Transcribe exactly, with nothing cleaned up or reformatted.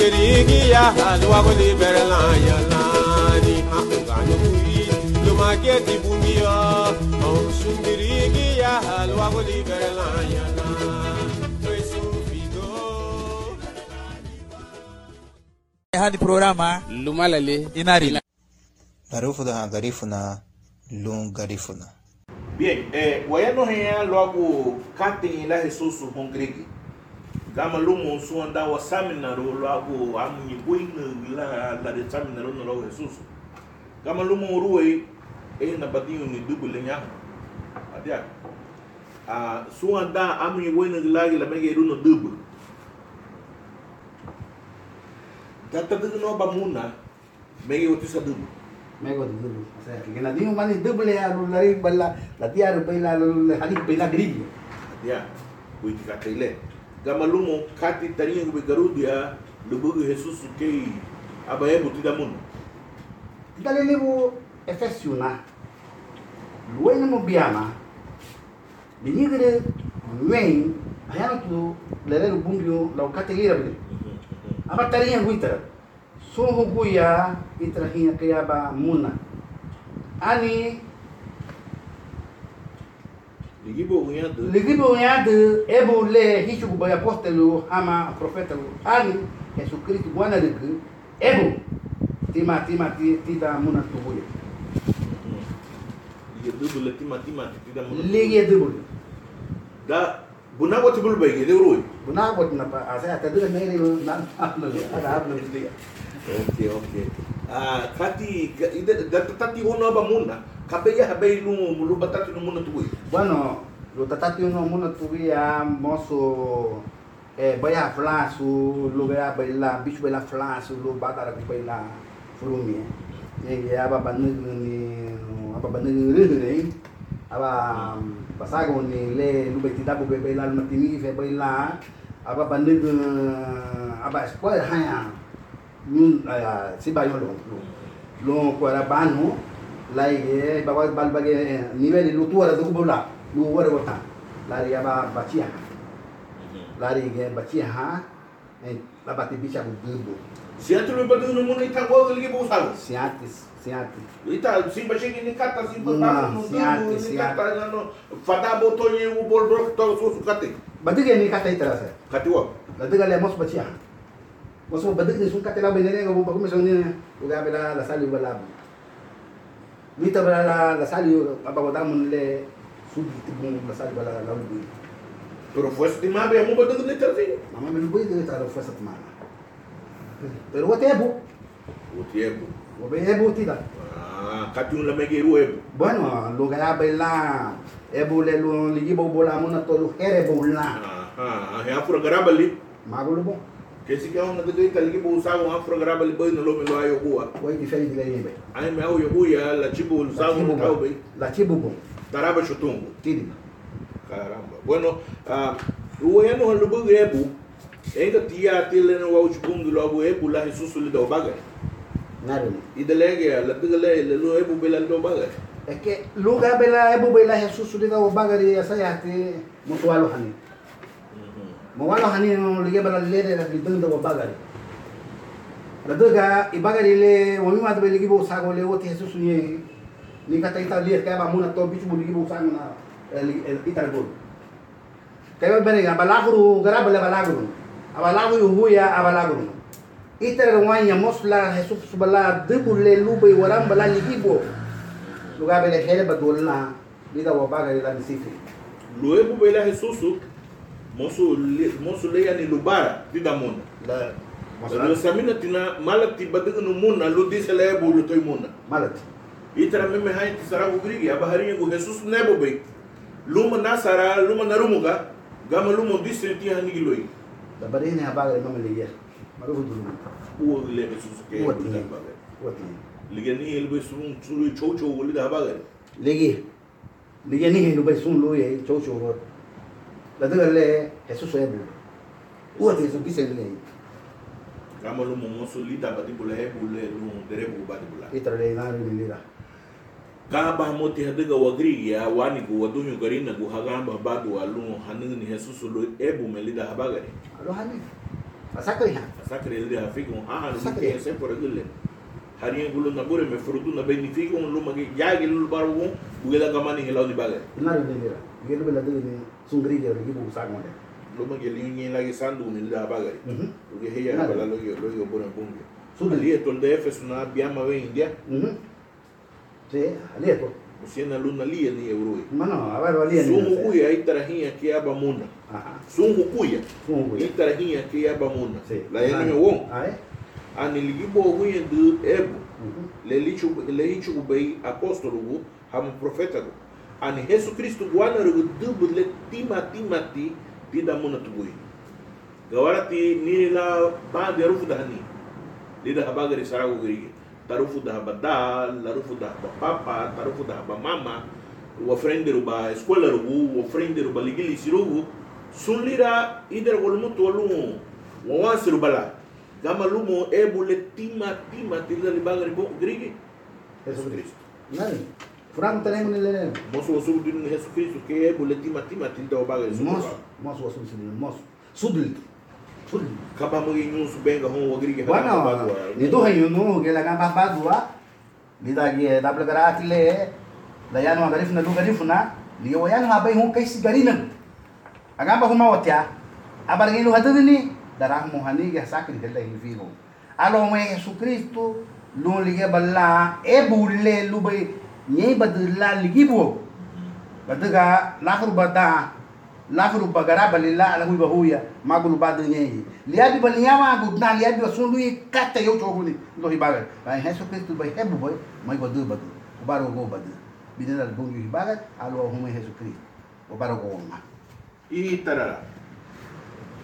sumbirigi ya halwa ko liberala ya lani akano kui lumaketi bumio om sumbirigi ya halwa ko liberala ya hadi programa lumalale inari Garufu da garifu na lun garifu na. Bien, eh, wayano hea logo kati la Jesus hongrigi. Gama lumo suanda wa seminaro logo amunyi buina la la de seminaro no logo Jesus. Gama lumo ruwe e na badinho ni double nya. Adia. Ah, suanda amunyi buina la la mege runo double. Tata de no bamuna mege otisa double. Mego dulu, saya kena dia mana double ya, lu lari bala, latihan rupanya lalu hari bela grid. Ya, kui kata ile. Gama lumo kati tani yang begarudia, lubu Jesus kei abaye buti damun. Kita lele bu efesiuna, luai nama biama. Bini kere luai, ayam tu lele lu bumbio lau kata gira beli. Apa tani yang guiter? Suhu guya itrahinya kaya ba muna. Ani Ligibo uyado. ligibo uyado ebo le hichu ku baya apostolo ama profeta ani Yesu Kristo bwana legu ebo tima tima tida muna tubuya. Ligibo double tima tima tida muna. Ligi double. Da bunago tibul bayi de urui. Bunago tinapa asa tadu meri na ada hablo dia. Okay, okay. Ah, kati ida tati ono ba muna. Kabeya habei lu lu batati no muna tubui. Bueno, lo tatati uno muna tubuya moso eh baya flasu lo baya bela bicho bela flasu lo badara ku bela furumi. Ye ya aba banu ni aba banu ni aba pasago ni le lu betida bu bela matini fe bela aba banu aba spoil haya nun si bayo lo lo ko era banu lai ge bawa bal bage nivel lu tu ara du bola lu wara wata lari aba bachia lari ge bachia ha e la bati bicha bu dubo Siatu lu badu no muna itango ligibo usalo. siatis siatis Ita simba shiki ni kata simba Nah, no siati, ni siati. kata no fada botonye u bol bol to so kate. badi ge ni kata itara sa Kati wa. badi ge le mos bachia mos badi ge sun kata la benene go ba ko mesoni uga bela la sali bala Vita bala la sali aba ko damun le sudi tibun la sali bala la ubi Pero fue estimable mu badu ni tarfi. mama me lubu ge tara fa satmana pero wote bu O tiempo. wo be bu tida Ah, kati un la mege ruebu. bueno lo ga bela ebu le lo ligi bo bola mona to lu here bola Ah, ah, ya afro garabali. magolo bo Que si que una de que ligi bo usado afro garabali boy no lo me lo ayo kuwa. Wai diferente de yebe. Ai me au yo ya la chibu usado no tau be. La chibubo. Taraba chutungu. Tidi. Caramba. Bueno, ah, o eno lo bo ebu. Enga tia tele no au chutungu lo ebu la Jesus le do baga. Naro. Y de lege la tigale le lo ebu bela do baga. Es que lugar bela ebu bela Jesus le da bagari asaya te mutualo hani. Mo walo hani no lige bela le de la bidunda bagari. La doga i bagari le o mi madre ligi bo sago le oti Jesus ni ni kata ita le ka ba muna to bichu ligi bo sago na el ita gol. Kaya bene ga balaguru gara bela balaguru. Abalaguru huya abalaguru. Ita rwanya mosla Jesus subala debule lube waram bala ligi bo. Lugar bela hele badolna lida wa bagari la misifi. Lo ebu bela Jesus moso moso le yani lubara tida mona. La Lo samina tina malati badiga no mona lo dise le ebu lo toy mona. malat. Itara meme hay tisara ugrigi abahari go Jesus nebo be. Luma nasara luma narumuga gama luma district ya ni giloi. Da bari ne bagari no me liya. Maru dulu. Uwo le Jesus ke. Wati. Wati. Ligani elbe sun suru chocho wali da bagari. Legi. Legi ni no bai sun lo ye chocho ro. La daga le Jesus ebu. Wati so bise le. Gama luma moso lida badibula ebu le lu derebu badibula. Itra le na ni lira. Kaba moti hadiga wagrigi ya wani go wadunyo garina go hagamba badu alu hanin ni Jesus lo ebu melida habagari. Alo hani. Sakri ha. Sakri ele ha fica um ah não Sakri. tem sempre por aquele. Harinha gulo na bure me fortuna beneficio um luma que já que lulu baru um bugela gamani hela ni bagai. Nari dele. Gelo bela dele ni sungri gelo ki bu sa ngonde. Luma que linha lagi sandu ni da bagai. Mhm. Porque heia bala lo yo lo yo bora bunge. Sudah. Ali é tol D F suna biama ve India. Mhm. Se, ali eto. Você na luna ali ni euro. Mano, agora ali ni. Sumu kuya aí tarahinha que aba muna. Aha. Sumu kuya. Sumu kuya. Aí tarahinha que aba muna. Se. La yana me won. Ah, é? Ani ligibo huye de ebo. Mhm. Le lichu le lichu bei apóstolo gu ham profeta gu. Ani Jesus Cristo guana ru dubu le tima timati ti da muna tugui. Gawara ti ni la ba de rufu da ni. Li da habagari sarago grigi. Tarufu da habada, larufu da papa, tarufu da mama. O frente ruba escola rubu, o frente ruba ligili sirubu. Sunlira ider golmu tolu. Wawan sirubala. Gama lumo ebu le tima tima tila li bagari bo grigi. Jesus Cristo. Nari. Furang tenemos ni le. Mosu wasu din Jesus Cristo que ebu le tima tima tila bagari. Mos, mos wasu sudil, mos. Sudil. Sudil. Kaba magi nyun su benga hon wa grigi. Bueno, ni tu hay uno que la gamba badua. Lida que da plegara tile. La ya no garif na lu garif na. Li yo ya no abai hon kai sigarina. Agamba huma watia. Abargi lu hadini. Darah mohani que sakri que le vivo. Alo me Jesucristo lu lige balla e bulle lu bay nyei badla ligibo. Badaga lakhru bada lakhru bagara balilla la hui bahuya magulu bad nyei. Liabi baliama gudna liabi sundu kata yo choguni lo hibaga. Ba Jesucristo bay hebu boy mai badu badu. Baro go badu. Bidena bungu hibaga alo huma Jesucristo. Baro go ma. E tarara.